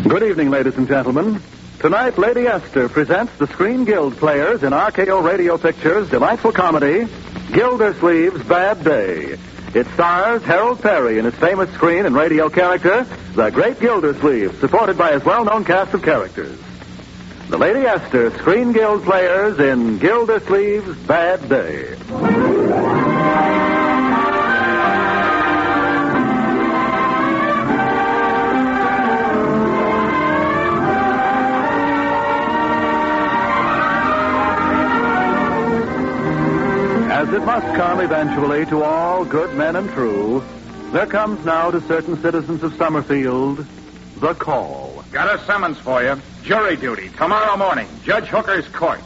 Good evening, ladies and gentlemen. Tonight, Lady Esther presents the Screen Guild players in RKO Radio Pictures' delightful comedy, Gildersleeve's Bad Day. It stars Harold Perry in his famous screen and radio character, the Great Gildersleeve, supported by his well-known cast of characters. The Lady Esther Screen Guild players in Gildersleeve's Bad Day. As it must come eventually to all good men and true, there comes now to certain citizens of Summerfield the call. Got a summons for you. Jury duty, tomorrow morning. Judge Hooker's court.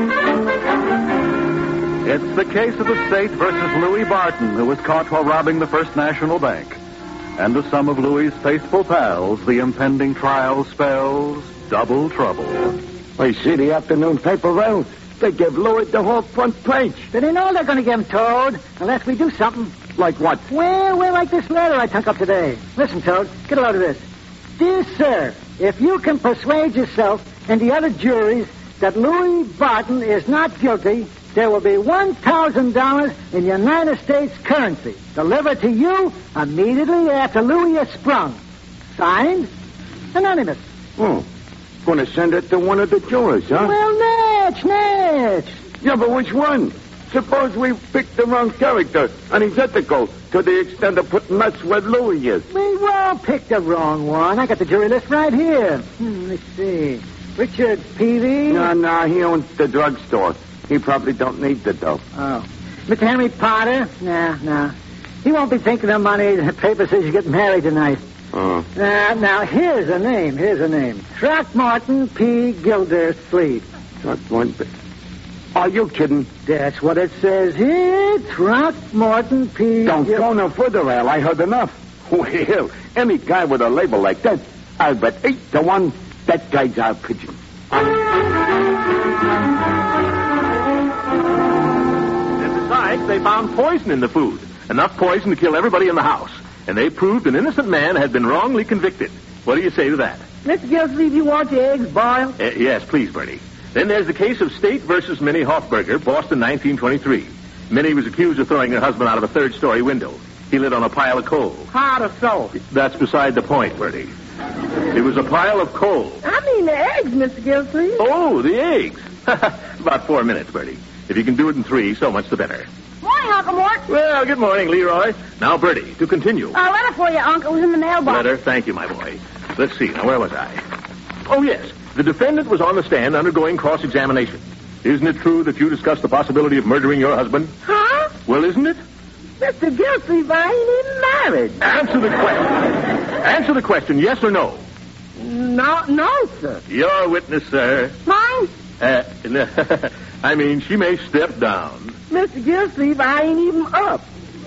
It's the case of the state versus Louis Barton, who was caught while robbing the First National Bank. And to some of Louis's faithful pals, the impending trial spells double trouble. I see the afternoon paper round. They give Louis the whole front page. Then they know they're going to give him Toad, unless we do something. Like what? Well, like this letter I took up today. Listen, Toad, get a load of this. Dear Sir, if you can persuade yourself and the other juries that Louis Barton is not guilty, there will be $1,000 in United States currency delivered to you immediately after Louis is sprung. Signed, Anonymous. Oh, going to send it to one of the jurors, huh? Well, Natch. Yeah, but which one? Suppose we picked the wrong character, and he's ethical to the extent of putting nuts where Louis is. We won't pick the wrong one. I got the jury list right here. Let's see. Richard Peavy. No, he owns the drugstore. He probably don't need the dough. Oh. Mr. Henry Potter. Nah. He won't be thinking of money. The paper says you get married tonight. Oh. Now, here's a name. Throckmorton P. Gildersleeve. Throckmorton. Are you kidding? That's what it says here. Throckmorton P. Don't go no further, Al. I heard enough. Well, any guy with a label like that, I'll bet 8 to 1 that guy's our pigeon. And besides, they found poison in the food. Enough poison to kill everybody in the house. And they proved an innocent man had been wrongly convicted. What do you say to that? Mr. Gildersleeve, you want your eggs boiled? Yes, please, Bertie. Then there's the case of State versus Minnie Hofberger, Boston, 1923. Minnie was accused of throwing her husband out of a third-story window. He lit on a pile of coal. How to so? That's beside the point, Bertie. It was a pile of coal. I mean the eggs, Mr. Gildersleeve. Oh, the eggs. About 4 minutes, Bertie. If you can do it in 3, so much the better. Morning, Uncle Mort. Well, good morning, Leroy. Now, Bertie, to continue. A letter for you, Uncle. It was in the mailbox. Letter? Thank you, my boy. Let's see. Now, where was I? Oh, yes. The defendant was on the stand undergoing cross-examination. Isn't it true that you discussed the possibility of murdering your husband? Huh? Well, isn't it? Mr. Gildersleeve, I ain't even married. Answer the question. Answer the question, yes or no? No, sir. Your witness, sir. Mine? I mean, she may step down. Mr. Gildersleeve, I ain't even up.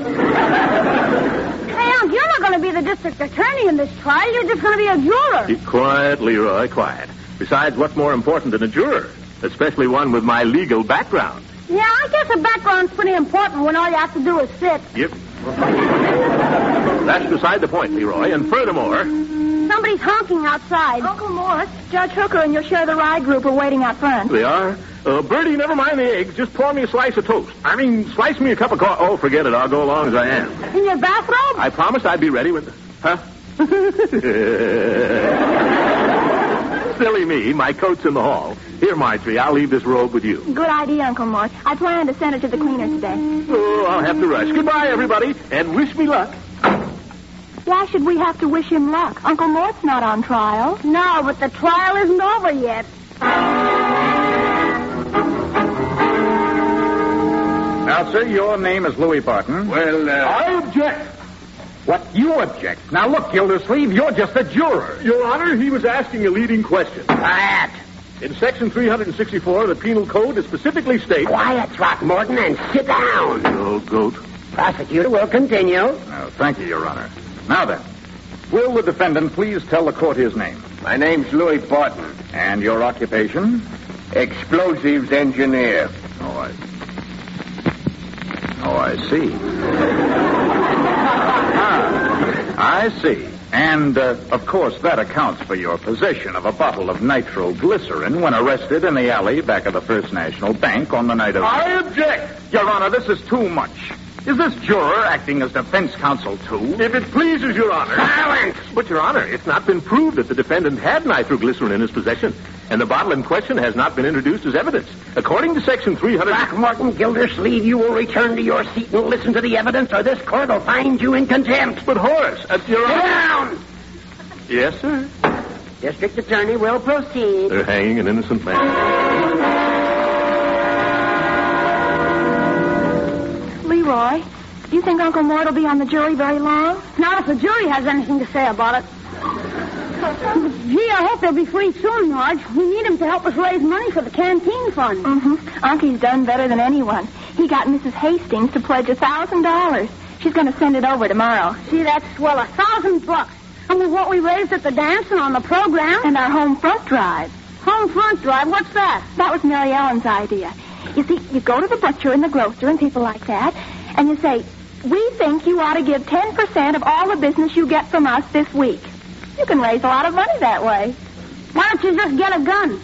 Hey, Unc, you're not going to be the district attorney in this trial. You're just going to be a juror. Keep quiet, Leroy, quiet. Besides, what's more important than a juror? Especially one with my legal background. Yeah, I guess a background's pretty important when all you have to do is sit. Yep. That's beside the point, Leroy. And furthermore... Somebody's honking outside. Uncle Mort, Judge Hooker and your share the ride group are waiting out front. They are? Bertie, never mind the eggs. Just pour me a slice of toast. Slice me a cup of coffee. Oh, forget it. I'll go along as I am. In your bathrobe? I promised I'd be ready with... Huh? Silly me. My coat's in the hall. Here, Marjorie, I'll leave this robe with you. Good idea, Uncle Mort. I plan to send it to the cleaner today. Oh, I'll have to rush. Goodbye, everybody, and wish me luck. Why should we have to wish him luck? Uncle Mort's not on trial. No, but the trial isn't over yet. Now, sir, your name is Louis Barton. Well, I object. What? You object? Now, look, Gildersleeve, you're just a juror. Your Honor, he was asking a leading question. Quiet. In Section 364 of the Penal Code, it specifically states... Quiet, Throckmorton, and sit down. You old goat. Prosecutor will continue. Oh, thank you, Your Honor. Now then, will the defendant please tell the court his name? My name's Louis Barton. And your occupation? Explosives engineer. Oh, I see. I see. And, of course, that accounts for your possession of a bottle of nitroglycerin when arrested in the alley back of the First National Bank on the night of... I object! Your Honor, this is too much. Is this juror acting as defense counsel, too? If it pleases Your Honor. Silence! But, Your Honor, it's not been proved that the defendant had nitroglycerin in his possession, and the bottle in question has not been introduced as evidence. According to Section 300... Throckmorton, Gildersleeve, you will return to your seat and listen to the evidence, or this court will find you in contempt. But, Horace, Your Sit Honor... down! Yes, sir. District Attorney will proceed. They're hanging an innocent man. Leroy, do you think Uncle Mort will be on the jury very long? Not if the jury has anything to say about it. Gee, I hope they'll be free soon, Marge. We need him to help us raise money for the canteen fund. Mm-hmm. Uncle's done better than anyone. He got Mrs. Hastings to pledge $1,000. She's going to send it over tomorrow. See, that's swell, $1,000. And with what we raised at the dance and on the program. And our home front drive. Home front drive? What's that? That was Mary Ellen's idea. You see, you go to the butcher and the grocer and people like that, and you say, we think you ought to give 10% of all the business you get from us this week. You can raise a lot of money that way. Why don't you just get a gun?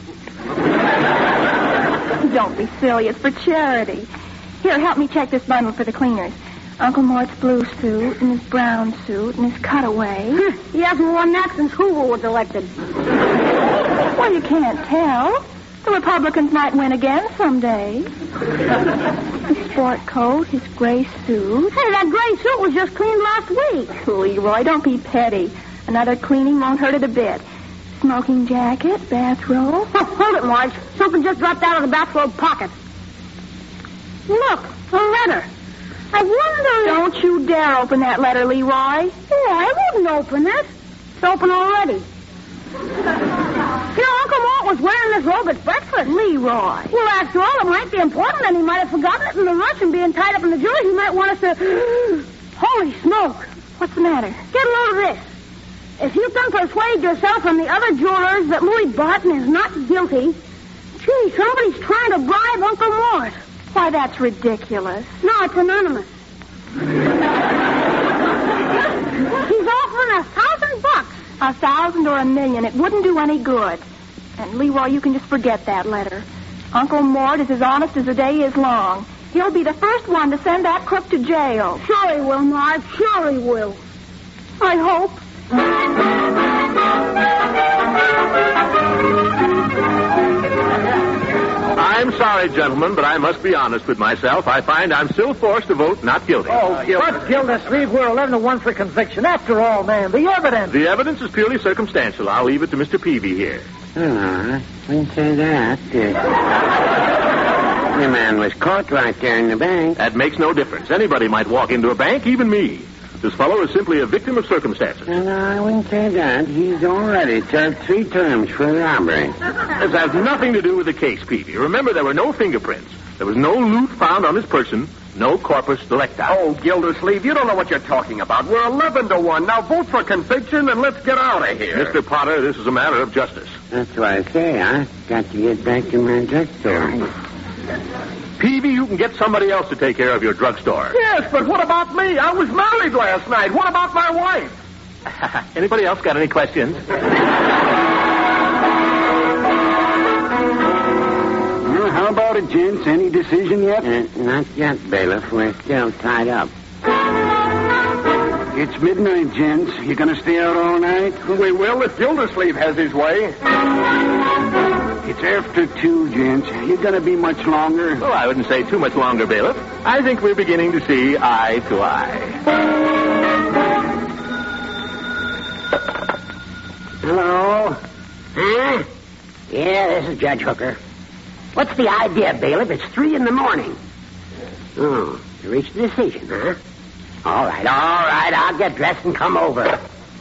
Don't be silly. It's for charity. Here, help me check this bundle for the cleaners. Uncle Mort's blue suit and his brown suit and his cutaway. He hasn't worn that since Hoover was elected. Well, you can't tell. The Republicans might win again someday. His sport coat, his gray suit. Hey, that gray suit was just cleaned last week. Leroy, don't be petty. Another cleaning won't hurt it a bit. Smoking jacket, bathrobe. Oh, hold it, Marge. Something just dropped out of the bathrobe pocket. Look, a letter. I wonder... Don't you dare open that letter, Leroy. Oh, I wouldn't open it. It's open already. You know, Uncle Mort was wearing this robe at breakfast. Leroy. Well, after all, it might be important, and he might have forgotten it in the rush, and being tied up in the jury, he might want us to... Holy smoke. What's the matter? Get a load of this. If you can persuade yourself and the other jurors that Louis Barton is not guilty, gee, somebody's trying to bribe Uncle Mort. Why, that's ridiculous. No, it's anonymous. He's offering $1,000. 1,000 or 1,000,000. It wouldn't do any good. And, Leroy, you can just forget that letter. Uncle Mort is as honest as the day is long. He'll be the first one to send that crook to jail. Sure he will, Marge. Sure he will. I hope. I'm sorry, gentlemen, but I must be honest with myself. I find I'm still forced to vote not guilty. Oh, but Gildersleeve, we're 11-1 for conviction. After all, man, the evidence. The evidence is purely circumstantial. I'll leave it to Mr. Peavy here. Oh, wouldn't say that. The man was caught right there in the bank. That makes no difference. Anybody might walk into a bank, even me. This fellow is simply a victim of circumstances. No, I wouldn't say that. He's already served 3 terms for robbery. This has nothing to do with the case, Peavy. Remember, there were no fingerprints. There was no loot found on his person. No corpus delicti. Oh, Gildersleeve, you don't know what you're talking about. We're 11-1. Now vote for conviction and let's get out of here. Mr. Potter, this is a matter of justice. That's what I say. I got to get back to my drugstore. Peavy, you can get somebody else to take care of your drugstore. Yes, but what about me? I was married last night. What about my wife? Anybody else got any questions? Well, how about it, gents? Any decision yet? Not yet, bailiff. We're still tied up. It's midnight, gents. You gonna stay out all night? We will if Gildersleeve has his way. It's after 2, gents. You gonna be much longer? Well, I wouldn't say too much longer, bailiff. I think we're beginning to see eye to eye. Hello? Huh? Yeah, this is Judge Hooker. What's the idea, bailiff? It's 3 in the morning. Oh, you reached a decision, huh? All right. I'll get dressed and come over.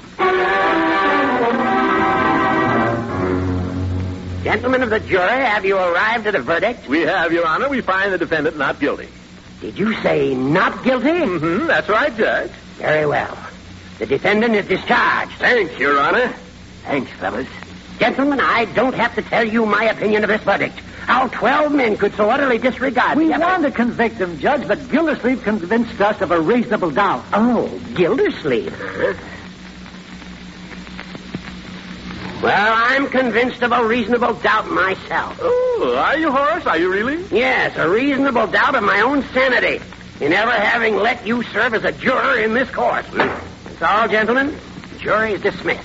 Gentlemen of the jury, have you arrived at a verdict? We have, Your Honor. We find the defendant not guilty. Did you say not guilty? Mm-hmm. That's right, Judge. Very well. The defendant is discharged. Thanks, Your Honor. Thanks, fellas. Gentlemen, I don't have to tell you my opinion of this verdict. How 12 men could so utterly disregard We the evidence. want to convict him, Judge, but Gildersleeve convinced us of a reasonable doubt. Oh, Gildersleeve, huh? Well, I'm convinced of a reasonable doubt myself. Oh, are you, Horace? Are you really? Yes, a reasonable doubt of my own sanity in ever having let you serve as a juror in this court. That's all, gentlemen. Jury is dismissed.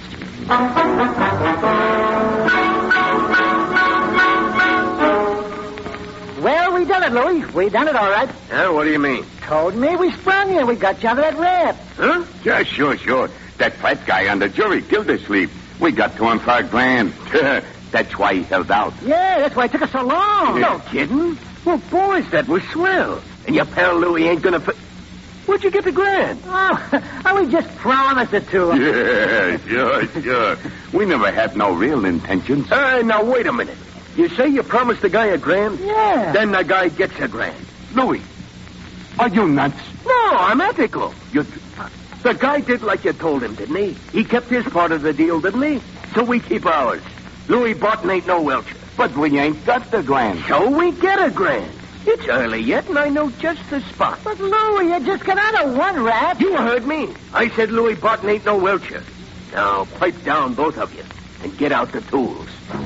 Well, we done it, Louie. We done it all right. What do you mean? Told me we sprung you. We got you out of that rap. Huh? Yeah, sure. That fat guy on the jury, Gildersleeve. We got to him for $1,000. That's why he held out. Yeah, that's why it took us so long. No kidding? Well, boys, that was swell. And your pal Louie ain't gonna... Where'd you get the $1,000? Oh, we just promised it to him. Yeah, sure. We never had no real intentions. Now, wait a minute. You say you promised the guy $1,000? Yeah. Then the guy gets $1,000. Louie, are you nuts? No, I'm ethical. The guy did like you told him, didn't he? He kept his part of the deal, didn't he? So we keep ours. Louie Barton ain't no welcher. But we ain't got the $1,000. So we get $1,000. It's early yet, and I know just the spot. But, Louie, you just got out of one rap. You heard me. I said Louie Barton ain't no welcher. Now, pipe down, both of you, and get out the tools.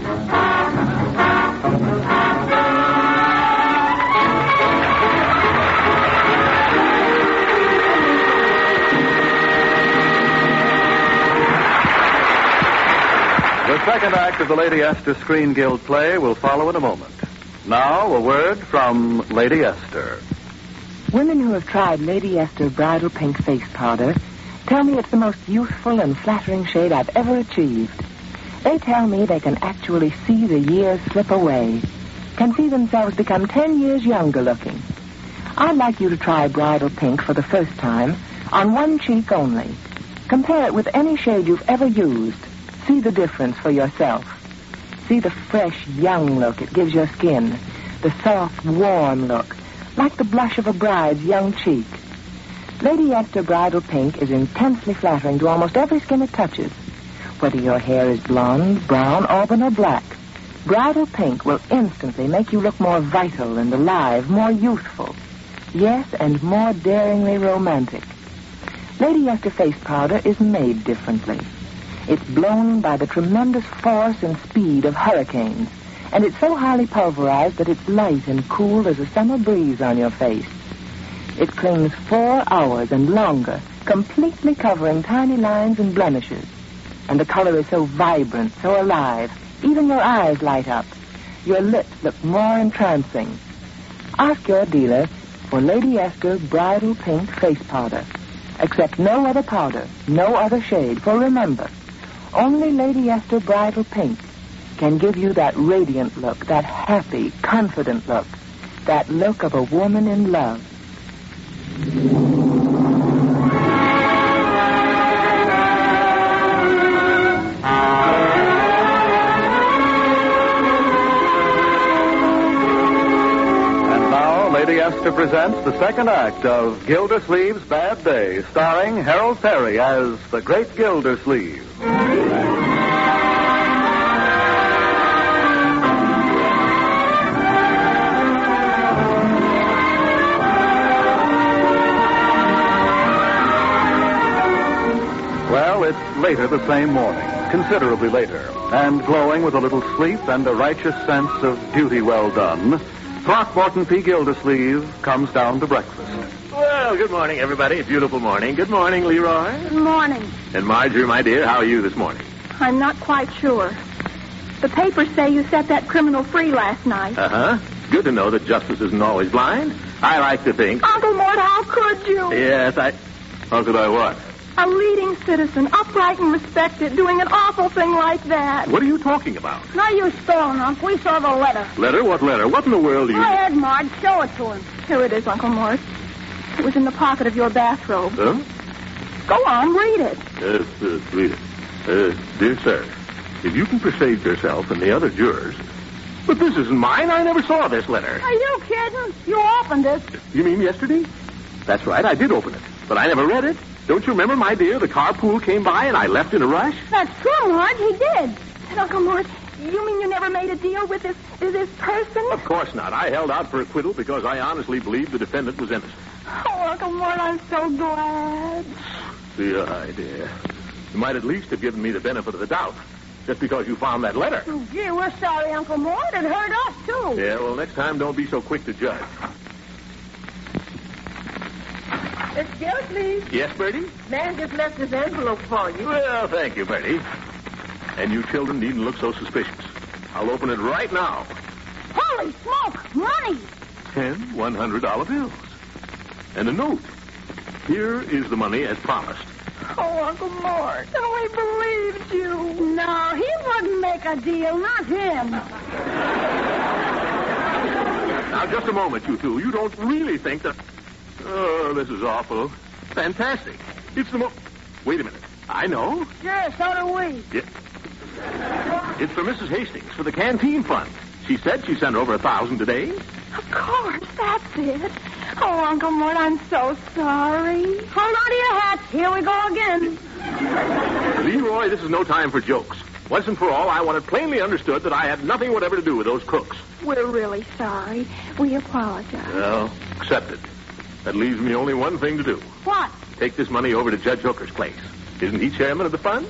The second act of the Lady Esther Screen Guild play will follow in a moment. Now, a word from Lady Esther. Women who have tried Lady Esther Bridal Pink Face Powder tell me it's the most youthful and flattering shade I've ever achieved. They tell me they can actually see the years slip away, can see themselves become 10 years younger looking. I'd like you to try Bridal Pink for the first time on one cheek only. Compare it with any shade you've ever used. See the difference for yourself. See the fresh, young look it gives your skin. The soft, warm look, like the blush of a bride's young cheek. Lady Esther Bridal Pink is intensely flattering to almost every skin it touches. Whether your hair is blonde, brown, auburn, or black, Bridal Pink will instantly make you look more vital and alive, more youthful. Yes, and more daringly romantic. Lady Esther Face Powder is made differently. It's blown by the tremendous force and speed of hurricanes, and it's so highly pulverized that it's light and cool as a summer breeze on your face. It clings 4 hours and longer, completely covering tiny lines and blemishes. And the color is so vibrant, so alive, even your eyes light up. Your lips look more entrancing. Ask your dealer for Lady Esther Bridal Pink Face Powder. Accept no other powder, no other shade, for remember, only Lady Esther Bridal Pink can give you that radiant look, that happy, confident look, that look of a woman in love. And now, Lady Esther presents the second act of Gildersleeve's Bad Day, starring Harold Perry as the Great Gildersleeve. Well, it's later the same morning, considerably later, and glowing with a little sleep and a righteous sense of duty well done, Throckmorton P. Gildersleeve comes down to breakfast. Well, good morning, everybody. Beautiful morning. Good morning, Leroy. Good morning. And Marjorie, my dear, how are you this morning? I'm not quite sure. The papers say you set that criminal free last night. Uh-huh. Good to know that justice isn't always blind. I like to think... Uncle Mort, how could you? Yes, How could I what? A leading citizen, upright and respected, doing an awful thing like that. What are you talking about? Now you stolen, Unc. We saw the letter. Letter? What letter? What in the world are you... Go ahead, Marge. Show it to him. Here it is, Uncle Mort. It was in the pocket of your bathrobe. Huh? Go on, read it. Yes, read it. Dear sir, if you can persuade yourself and the other jurors... But this isn't mine. I never saw this letter. Are you kidding? You opened it. You mean yesterday? That's right, I did open it. But I never read it. Don't you remember, my dear, the carpool came by and I left in a rush? That's true, Marge. He did. And Uncle Mort, you mean you never made a deal with this person? Of course not. I held out for acquittal because I honestly believed the defendant was innocent. Oh, Uncle Mort, I'm so glad. The idea. You might at least have given me the benefit of the doubt. just because you found that letter. Oh, gee, we're sorry, Uncle Mort. It hurt us, too. Yeah, well, next time don't be so quick to judge. Miss Gildersleeve, Yes, Bertie? man just left this envelope for you. Well, thank you, Bertie. And you children needn't look so suspicious. I'll open it right now. Holy smoke! Money! 10 $100 bills. And a note. Here is the money as promised. Oh, Uncle Mort, we believed you. No, he wouldn't make a deal. Not him. Now, just a moment, you two. You don't really think that... Oh, this is awful. Fantastic. It's the Wait a minute. I know. Sure, so do we. Yeah. It's for Mrs. Hastings, for the canteen fund. She said she sent over 1,000 today. Of course, that's it. Oh, Uncle Mort, I'm so sorry. Hold on to your hats. Here we go again. Leroy, this is no time for jokes. Once and for all, I want it plainly understood that I had nothing whatever to do with those crooks. We're really sorry. We apologize. Well, accepted. That leaves me only one thing to do. What? Take this money over to Judge Hooker's place. Isn't he chairman of the fund?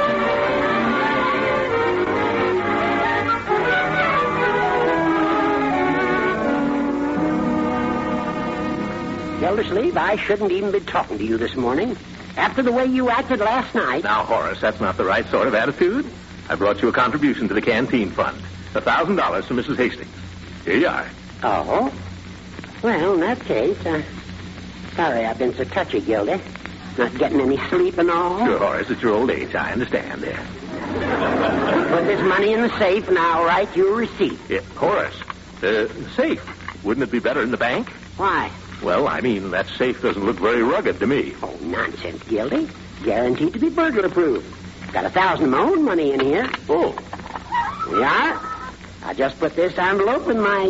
Gildersleeve, I shouldn't even be talking to you this morning. After the way you acted last night. Now, Horace, that's not the right sort of attitude. I brought you a contribution to the canteen fund. $1,000 to Mrs. Hastings. Here you are. Oh? Well, in that case, sorry I've been so touchy, Gildy. Not getting any sleep and all. Sure, Horace, it's your old age. I understand. Put this money in the safe, and I'll write you a receipt. Yeah, Horace, safe. Wouldn't it be better in the bank? Why? Well, I mean, that safe doesn't look very rugged to me. Oh, nonsense, Gildy. Guaranteed to be burglar-proof. Got 1,000 of my own money in here. Oh. Here you are. I just put this envelope in my,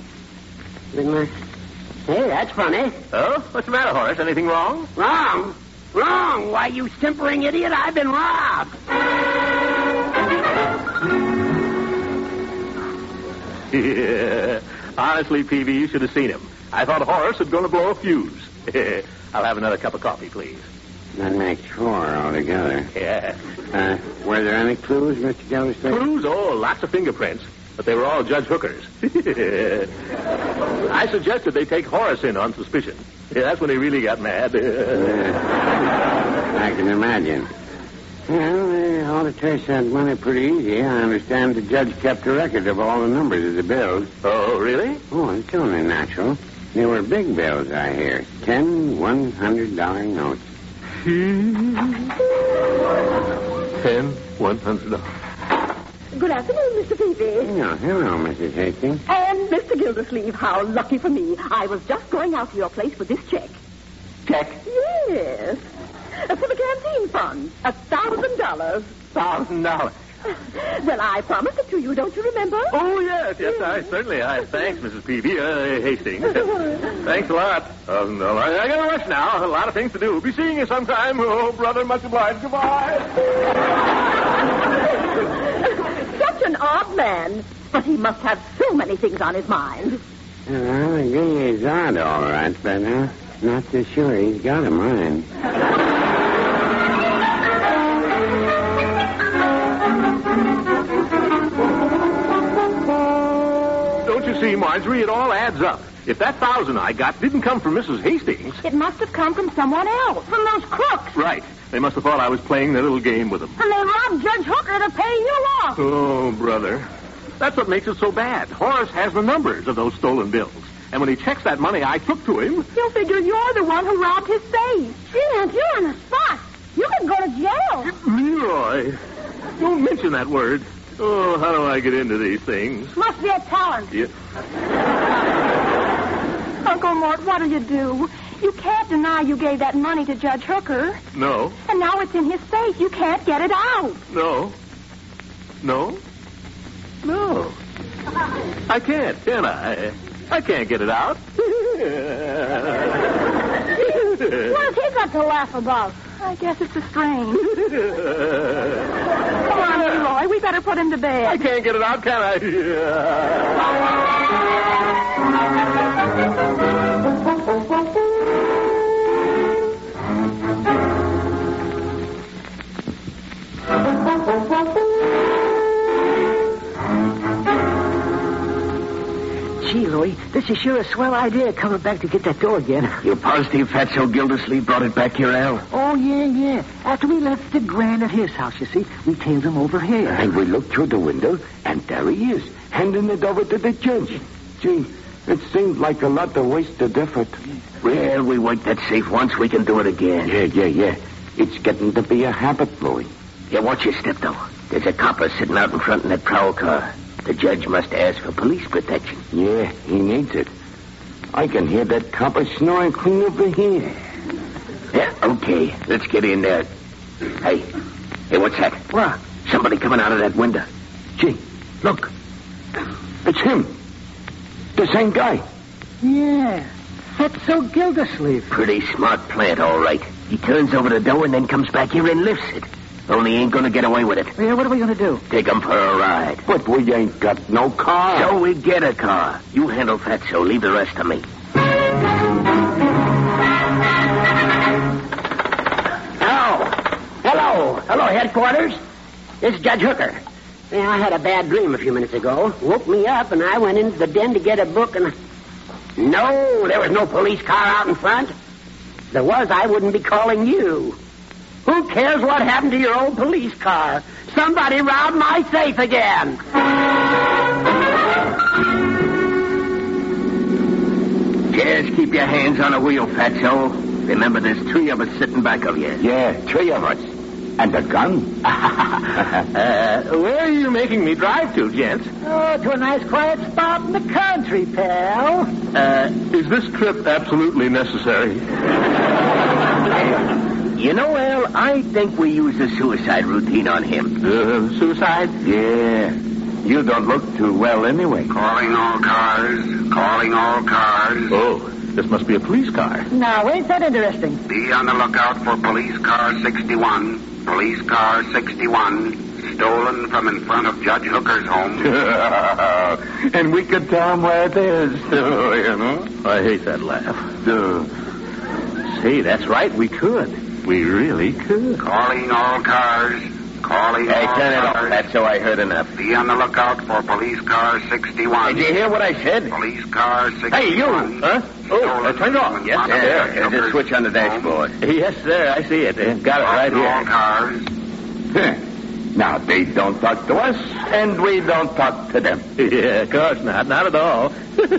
Hey, that's funny. Oh? What's the matter, Horace? Anything wrong? Wrong? Wrong? Why, you simpering idiot, I've been robbed. Yeah. Honestly, Peavy, you should have seen him. I thought Horace was going to blow a fuse. I'll have another cup of coffee, please. That makes 4 altogether. Yeah. Were there any clues, Mr. Gildersleeve? Clues? Oh, lots of fingerprints. But they were all Judge Hooker's. I suggested they take Horace in on suspicion. Yeah, that's when he really got mad. I can imagine. Well, they ought to trace that money pretty easy. I understand the judge kept a record of all the numbers of the bills. Oh, really? Oh, it's only natural. They were big bills, I hear. 10 $100 notes. 10 $100. Good afternoon, Mr. Peavy. Oh, hello, Mrs. Hastings. And Mr. Gildersleeve, how lucky for me. I was just going out to your place with this check. Check? Yes. For the canteen fund. $1,000. $1,000. Well, I promised it to you, don't you remember? Oh, yes, certainly. Thanks, Mrs. Peavy, Hastings. Thanks a lot. No, I got to rush now. A lot of things to do. Be seeing you sometime. Oh, brother, much obliged. Goodbye. Such an odd man. But he must have so many things on his mind. Well, I agree he's odd, all right, but not so sure he's got a mind. Don't you see, Marjorie, it all adds up. If that 1,000 I got didn't come from Mrs. Hastings... It must have come from someone else. From those crooks. Right. They must have thought I was playing their little game with them. And they robbed Judge Hooker to pay you off. Oh, brother. That's what makes it so bad. Horace has the numbers of those stolen bills. And when he checks that money I took to him... He'll figure you're the one who robbed his safe. Gee, Aunt, you're on the spot. You could go to jail. Leroy, don't mention that word. Oh, how do I get into these things? Must be a talent. Yeah. Uncle Mort, what'll you do? You can't deny you gave that money to Judge Hooker. No. And now it's in his safe. You can't get it out. No. I can't, can I? I can't get it out. What has he got to laugh about? I guess it's a strain. Come on, Leroy. We better put him to bed. I can't get it out, can I? Louie, this is sure a swell idea coming back to get that dough again. You positive Fatso Gildersleeve brought it back here, Al? Oh, yeah. After we left the Grand at his house, you see, we tailed him over here. And we looked through the window, and there he is, handing it over to the judge. Gee, it seemed like a lot of wasted effort. Well, we worked that safe once. We can do it again. Yeah. It's getting to be a habit, Louie. Yeah, watch your step, though. There's a copper sitting out in front in that prowl car. The judge must ask for police protection. Yeah, he needs it. I can hear that copper snoring clean over here. Yeah, okay. Let's get in there. Hey, what's that? What? Somebody coming out of that window. Gee, look. It's him. The same guy. Yeah, Fatso Gildersleeve. Pretty smart plant, all right. He turns over the dough and then comes back here and lifts it. Only he ain't gonna get away with it. Yeah, what are we gonna do? Take him for a ride. But we ain't got no car. So we get a car. You handle Fatso. Leave the rest to me. Hello, headquarters. This is Judge Hooker. Yeah, I had a bad dream a few minutes ago. Woke me up, and I went into the den to get a book, and... No, there was no police car out in front. If there was, I wouldn't be calling you. Who cares what happened to your old police car? Somebody robbed my safe again. Just keep your hands on the wheel, Fatso. Remember, there's 3 of us sitting back of you. Yeah, 3 of us. And a gun. Where are you making me drive to, gents? Oh, to a nice quiet spot in the country, pal. Is this trip absolutely necessary? You know, Al, I think we used a suicide routine on him. Suicide? Yeah. You don't look too well anyway. Calling all cars. Oh, this must be a police car. Now, ain't that interesting? Be on the lookout for police car 61. Police car 61. Stolen from in front of Judge Hooker's home. And we could tell him where it is, too, you know. I hate that laugh. Say, that's right, we could. We really could. Calling all cars. Hey, turn it off, Fatso. I heard enough. Be on the lookout for police car 61. Did you hear what I said? Police car 61. Hey, you! Huh? Oh, turn it off. Yes, sir. There's a switch on the dashboard. Yes, sir, I see it. Got it right All here. cars. Now, they don't talk to us, and we don't talk to them. Yeah, of course not. Not at all.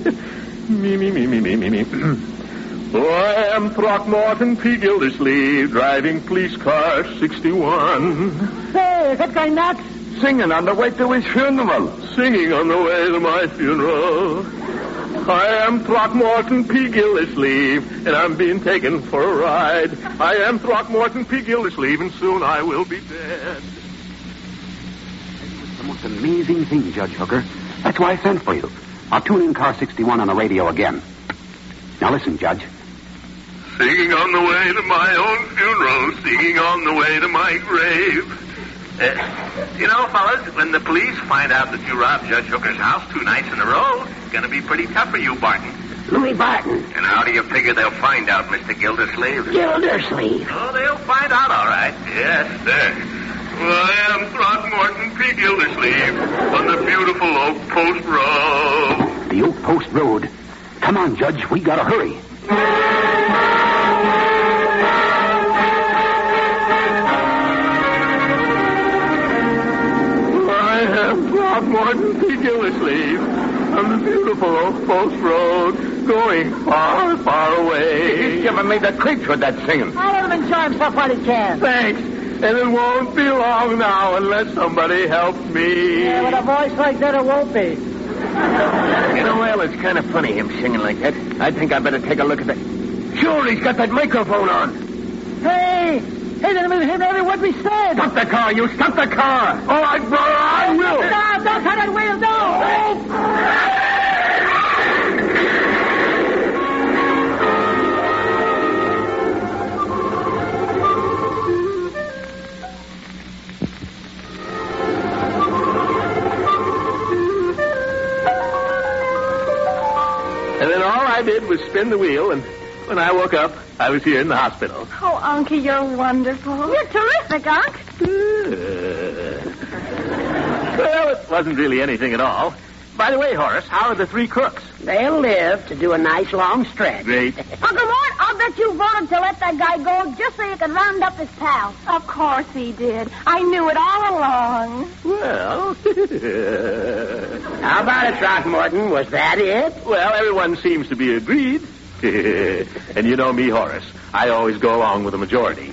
Me. Oh, I am Throckmorton P. Gildersleeve, driving police car 61. Say, is that guy nuts? Singing on the way to his funeral. Singing on the way to my funeral. I am Throckmorton P. Gildersleeve, and I'm being taken for a ride. I am Throckmorton P. Gildersleeve, and soon I will be dead. It's the most amazing thing, Judge Hooker. That's why I sent for you. I'll tune in car 61 on the radio again. Now listen, Judge. Singing on the way to my own funeral, singing on the way to my grave. You know, fellas, when the police find out that you robbed Judge Hooker's house 2 nights in a row, it's going to be pretty tough for you, Barton. Louis Barton. And how do you figure they'll find out, Mr. Gildersleeve? Gildersleeve. Oh, they'll find out, all right. Yes, sir. Well, I am Throckmorton P. Gildersleeve on the beautiful Oak Post Road. The Oak Post Road. Come on, Judge. We gotta hurry. I am Throckmorton P. Gildersleeve on the beautiful Oak Post Road, going far, far away. He's giving me the creeps with that singing. I'll let him enjoy himself while he can. Thanks. And it won't be long now unless somebody helps me. Yeah, with a voice like that, it won't be. You know, Al, it's kind of funny him singing like that. I think I better take a look at that. Sure, he's got that microphone on. Hey, let me hear every word we said. Stop the car, you. Stop the car. All right, brother, I will. No, don't turn that wheel, no. And then all I did was spin the wheel, and when I woke up, I was here in the hospital. Oh, Unky, you're wonderful. You're terrific, Unc. Well, it wasn't really anything at all. By the way, Horace, how are the 3 crooks? they'll live to do a nice long stretch. Great. Uncle Mort, I'll bet you voted to let that guy go just so you could round up his pals. Of course he did. I knew it all along. Well, How about it, Throckmorton? Was that it? well, everyone seems to be agreed. And you know me, Horace. I always go along with the majority.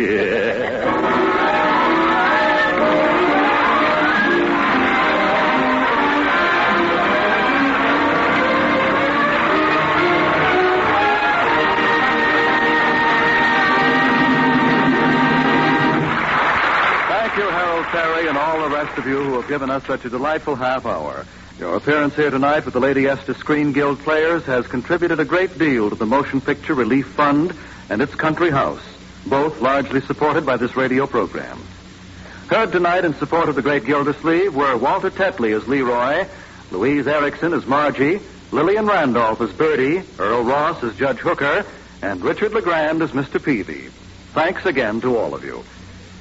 Thank you, Harold Perry, and all the rest of you who have given us such a delightful half hour. Your appearance here tonight with the Lady Esther Screen Guild Players has contributed a great deal to the Motion Picture Relief Fund and its Country House, both largely supported by this radio program. Heard tonight in support of the great Gildersleeve were Walter Tetley as Leroy, Louise Erickson as Margie, Lillian Randolph as Birdie, Earl Ross as Judge Hooker, and Richard LeGrand as Mr. Peavy. Thanks again to all of you.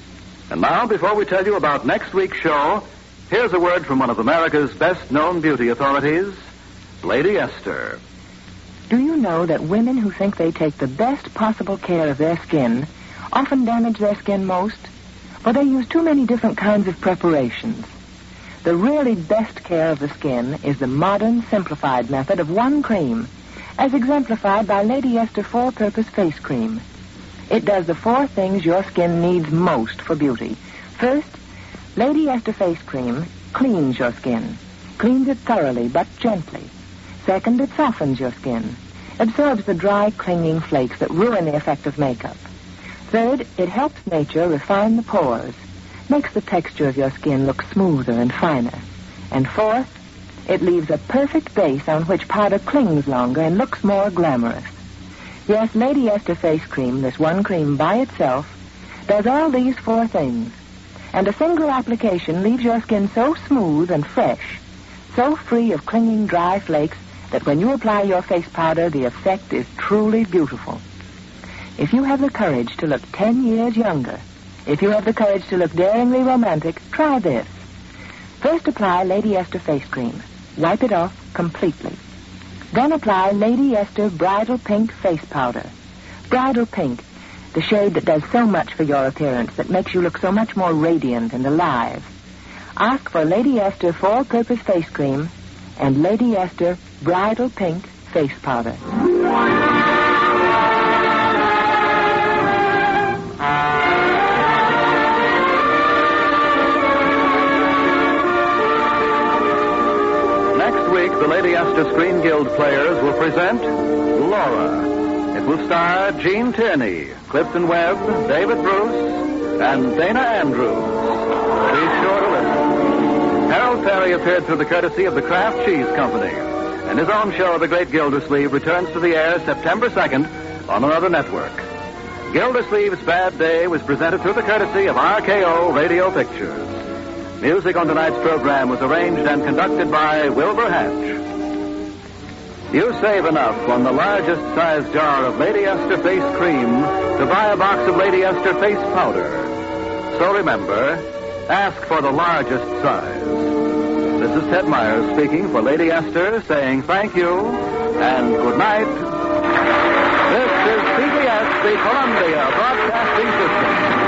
And now, before we tell you about next week's show, here's a word from one of America's best-known beauty authorities, Lady Esther. Do you know that women who think they take the best possible care of their skin often damage their skin most? For they use too many different kinds of preparations. The really best care of the skin is the modern, simplified method of one cream, as exemplified by Lady Esther Four-Purpose Face Cream. It does the 4 things your skin needs most for beauty. First, Lady Esther Face Cream cleans your skin. Cleans it thoroughly but gently. Second, it softens your skin. Absorbs the dry, clinging flakes that ruin the effect of makeup. Third, it helps nature refine the pores. Makes the texture of your skin look smoother and finer. And fourth, it leaves a perfect base on which powder clings longer and looks more glamorous. Yes, Lady Esther Face Cream, this one cream by itself, does all these 4 things. And a single application leaves your skin so smooth and fresh, so free of clinging dry flakes, that when you apply your face powder, the effect is truly beautiful. If you have the courage to look 10 years younger, if you have the courage to look daringly romantic, try this. First apply Lady Esther Face Cream. Wipe it off completely. Then apply Lady Esther Bridal Pink Face Powder. Bridal Pink, the shade that does so much for your appearance, that makes you look so much more radiant and alive. Ask for Lady Esther Four-Purpose Face Cream and Lady Esther Bridal Pink Face Powder. Next week, the Lady Esther Screen Guild Players will present Laura. It will star Gene Tierney, Clifton Webb, David Bruce, and Dana Andrews. Be sure to listen. Harold Perry appeared through the courtesy of the Kraft Cheese Company, and his own show, The Great Gildersleeve, returns to the air September 2nd on another network. Gildersleeve's Bad Day was presented through the courtesy of RKO Radio Pictures. Music on tonight's program was arranged and conducted by Wilbur Hatch. You save enough on the largest size jar of Lady Esther Face Cream to buy a box of Lady Esther Face Powder. So remember, ask for the largest size. This is Ted Myers speaking for Lady Esther, saying thank you and good night. This is CBS, the Columbia Broadcasting System.